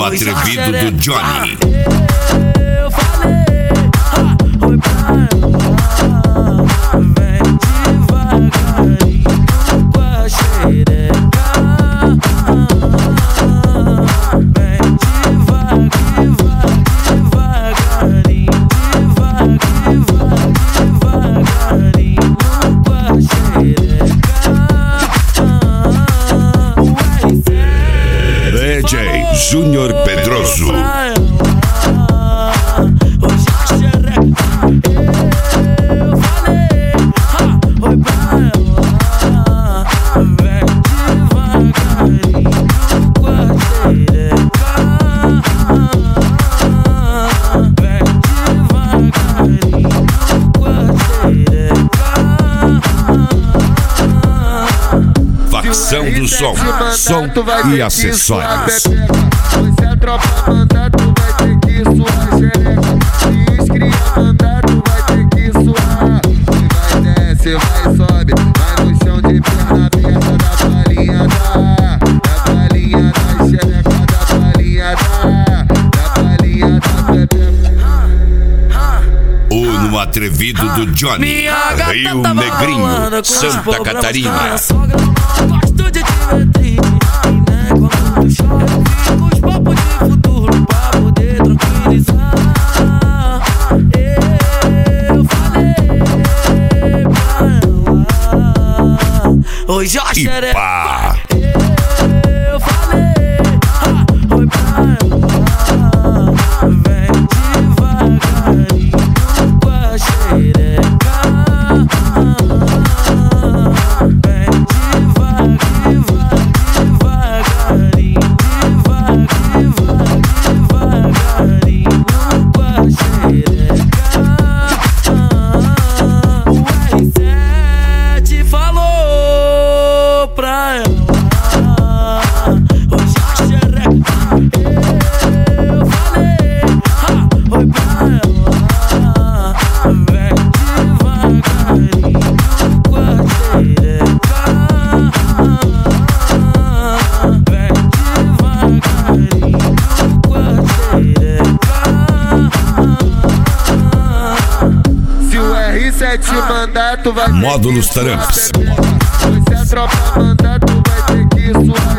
no atrevido do Johnny. Eu falei, oi pra ela, vem devagarinho com a xereca. Vem devagarinho, devagarinho com a xereca. DJ Júnior Pedroso. Hoje a xereca. Eu falei, oi pra ela, vem devagarinho com a xereca. Vem devagarinho com a xereca. Facção do som, som e acessórios. Se a tropa mandar, tu vai ter que suar xereca. Se os cria mandar, tu vai ter que suar. Se vai desce, vai sobe, vai no chão de perna aberta. Da palhinha da xereca, da palhinha da pepeca. No atrevido do Johnny, Rio Negrinho, Santa Catarina. Gosto de te ver triste, né? Quando tu chora, fico os papos de futuro pra poder tranquilizar. Eu falei pra ela, hoje a xereca. Eu falei, oi pra ela, vem devagarinho com a xereca. Vem devagarinho com a xereca. O R7 falou pra ela, hoje a xereca. Eu falei, oi pra ela, vem devagarinho com a xereca. Vem devagarinho com a xereca. Se o R7 mandar, tu vai ter Módulos que suar Taramps. xereca. Se a tropa mandar, tu vai ter que suar